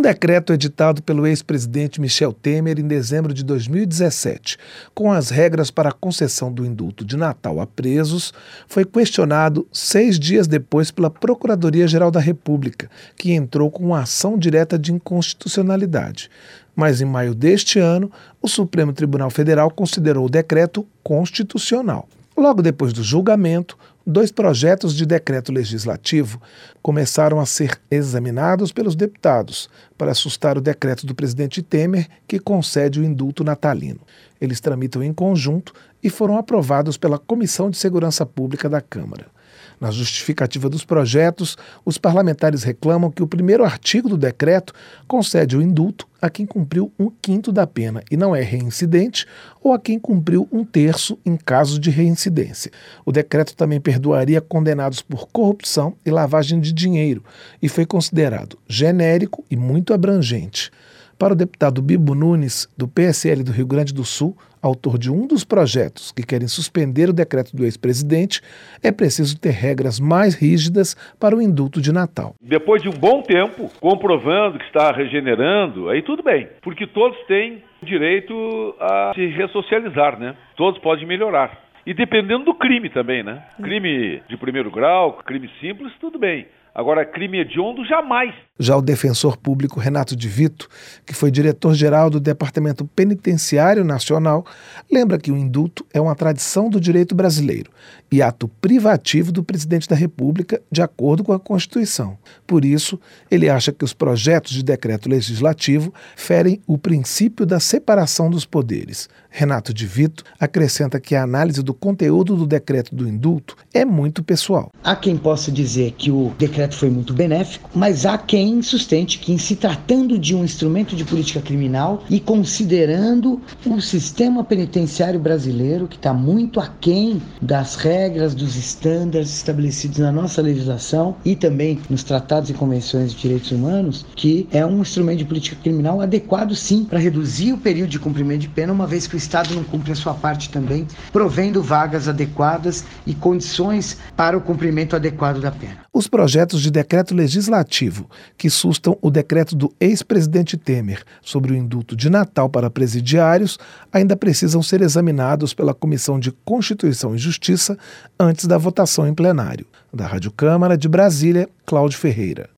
decreto editado pelo ex-presidente Michel Temer em dezembro de 2017, com as regras para a concessão do indulto de Natal a presos, foi questionado 6 dias depois pela Procuradoria-Geral da República, que entrou com uma ação direta de inconstitucionalidade. Mas em maio deste ano, o Supremo Tribunal Federal considerou o decreto constitucional. Logo depois do julgamento, 2 projetos de decreto legislativo começaram a ser examinados pelos deputados para assustar o decreto do presidente Temer que concede o indulto natalino. Eles tramitam em conjunto e foram aprovados pela Comissão de Segurança Pública da Câmara. Na justificativa dos projetos, os parlamentares reclamam que o primeiro artigo do decreto concede o indulto a quem cumpriu 1/5 da pena e não é reincidente, ou a quem cumpriu 1/3 em caso de reincidência. O decreto também perdoaria condenados por corrupção e lavagem de dinheiro e foi considerado genérico e muito abrangente. Para o deputado Bibo Nunes, do PSL do Rio Grande do Sul, autor de um dos projetos que querem suspender o decreto do ex-presidente, é preciso ter regras mais rígidas para o indulto de Natal. Depois de um bom tempo, comprovando que está regenerando, aí tudo bem, porque todos têm direito a se ressocializar, né? Todos podem melhorar. E dependendo do crime também, né? Crime de primeiro grau, crime simples, tudo bem. Agora, crime hediondo, jamais. Já o defensor público Renato de Vito, que foi diretor-geral do Departamento Penitenciário Nacional, lembra que o indulto é uma tradição do direito brasileiro e ato privativo do presidente da República, de acordo com a Constituição. Por isso, ele acha que os projetos de decreto legislativo ferem o princípio da separação dos poderes. Renato de Vito acrescenta que a análise do conteúdo do decreto do indulto é muito pessoal. Há quem possa dizer que o decreto foi muito benéfico, mas há quem sustente que, em se tratando de um instrumento de política criminal e considerando o sistema penitenciário brasileiro, que está muito aquém das regras, dos estándares estabelecidos na nossa legislação e também nos tratados e convenções de direitos humanos, que é um instrumento de política criminal adequado, sim, para reduzir o período de cumprimento de pena, uma vez que o Estado não cumpre a sua parte também, provendo vagas adequadas e condições para o cumprimento adequado da pena. Os projetos de decreto legislativo que sustam o decreto do ex-presidente Temer sobre o indulto de Natal para presidiários ainda precisam ser examinados pela Comissão de Constituição e Justiça antes da votação em plenário. Da Rádio Câmara de Brasília, Cláudio Ferreira.